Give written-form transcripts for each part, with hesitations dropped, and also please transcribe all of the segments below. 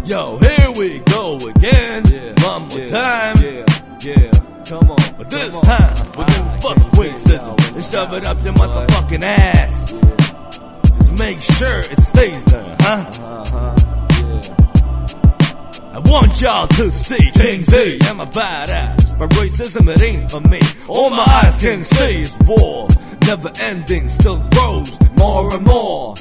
Yo, here we go again. One more time. Come on. But this time, we're gonna fuck racism and shove it up your motherfucking ass. Just make sure it stays there, huh? I want y'all to see King Z, I'm a badass, but racism it ain't for me. All my eyes can see is war, never ending, still grows more and more.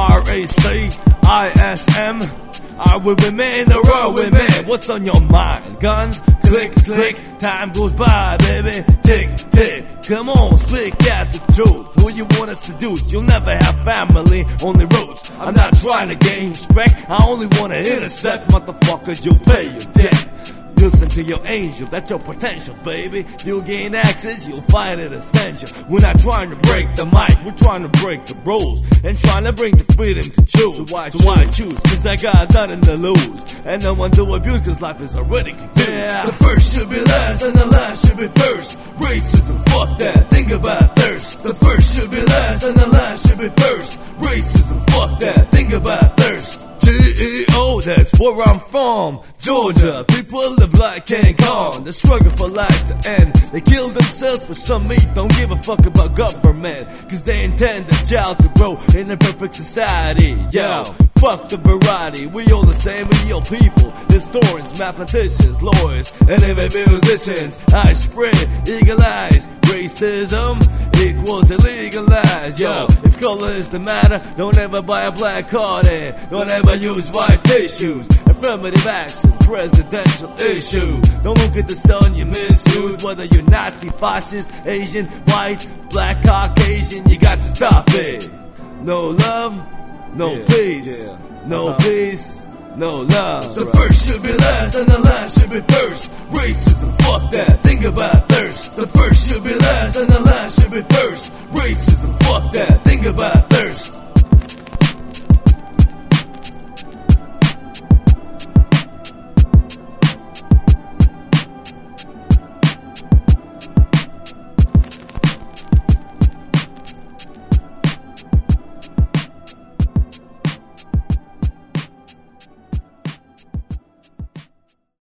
RACISM, I will remain the road with me. What's on your mind? Guns? Click, click, time goes by, baby. Tick, tick, come on, speak out the truth. Who you wanna seduce? You'll never have family, only roots. I'm not trying to gain respect, I only wanna intercept. Motherfuckers, you'll pay your debt. Listen to your angel, that's your potential, baby. You'll gain access, you'll find it essential. We're not trying to break the mic, we're trying to break the rules and trying to bring the freedom to choose. So why choose? Cause I got nothing to lose and no one to abuse, cause life is already confused. The first should be last and the last should be first. Racism, fuck that, think about thirst. The first should be last and the last should be first. Racism, fuck that, think about thirst. GEO, that's where I'm from, Georgia. People live like King Kong. The struggle for life to end. They kill themselves for some meat. Don't give a fuck about government, cause they intend the child to grow in a perfect society. Yo, fuck the variety. We all the same, we all people. Historians, mathematicians, lawyers, and even musicians. I spread eagle eyes. Racism equals illegalized. Yo, if color is the matter, don't ever buy a black card and don't ever use white tissues. Affirmative action, presidential issue. Don't look at the sun you misuse. Whether you're Nazi, fascist, Asian, white, black, Caucasian, you got to stop it. No love, no peace. No peace, no love. The first should be last and the last should be first. Racism, fuck that, think about thirst. The first should be last and the last should be first.